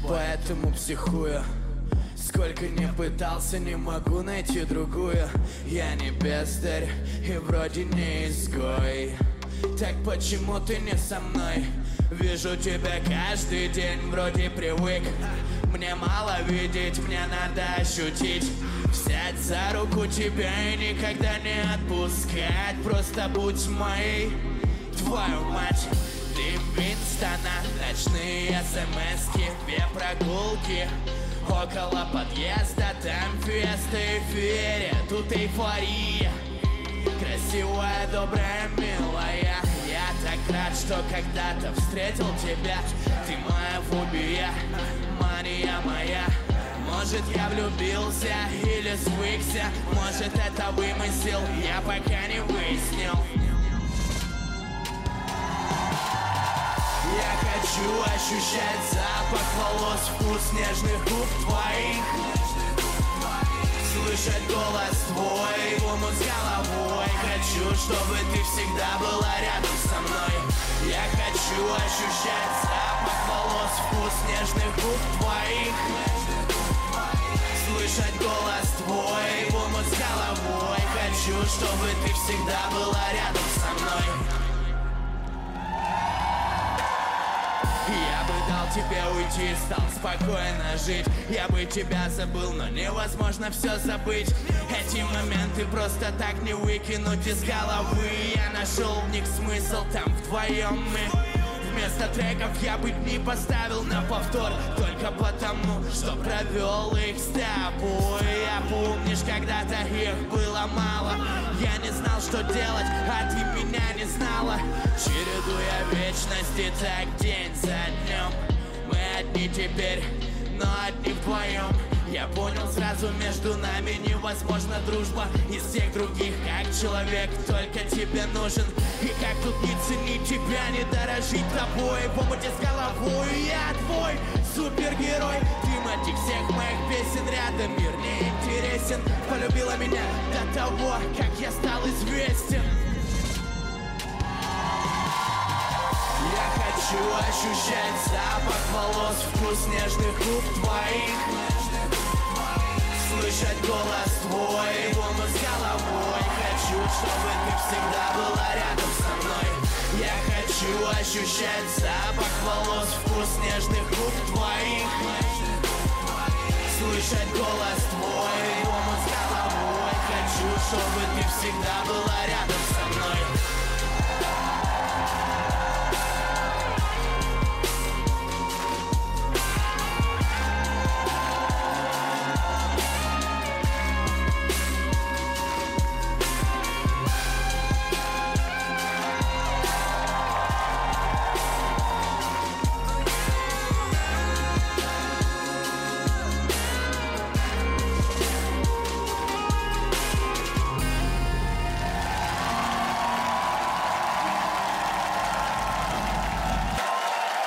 поэтому психую. Сколько не пытался, не могу найти другую. Я не бездарь и вроде не изгой. Так почему ты не со мной? Вижу тебя каждый день, вроде привык. Мне мало видеть, мне надо ощутить. Взять за руку тебя и никогда не отпускать. Просто будь моей, твою мать. Ты Винстона, ночные смс-ки, две прогулки около подъезда, там феста и феерия, тут эйфория. Красивая, добрая, милая. Я так рад, что когда-то встретил тебя. Ты моя фобия, мания моя. Может, я влюбился или свыкся, может, это вымысел, я пока не выяснил. Я хочу ощущать запах волос, вкус нежных губ твоих, слышать голос твой, думать с головой. Хочу, чтобы ты всегда была рядом со мной. Я хочу ощущать запах волос, вкус нежных губ твоих, слышать голос твой, думать с головой. Хочу, чтобы ты всегда была рядом со мной. Я бы дал тебе уйти, стал спокойно жить. Я бы тебя забыл, но невозможно все забыть. Эти моменты просто так не выкинуть из головы. Я нашел в них смысл, там вдвоем мы. Вместо треков я бы не поставил на повтор, только потому, что провел их с тобой. А помнишь, когда-то их было мало. Я не знал, что делать, а ты меня не знала. Чередуя вечности так день за днем. Мы одни теперь, но одни вдвоем. Я понял сразу, между нами невозможна дружба. Из всех других, как человек, только тебе нужен. И как тут не ценить тебя, не дорожить тобой. В омуте с головой я твой супергерой. Ты мотив всех моих песен, рядом мир не интересен. Полюбила меня до того, как я стал известен. Я хочу ощущать запах волос, вкус нежных губ твоих, слышать голос твой, думать с головой. Хочу, чтобы ты всегда была рядом со мной. Я хочу ощущать запах волос, вкус нежных губ твоих, слышать голос твой, думать с головой. Хочу, чтобы ты всегда была рядом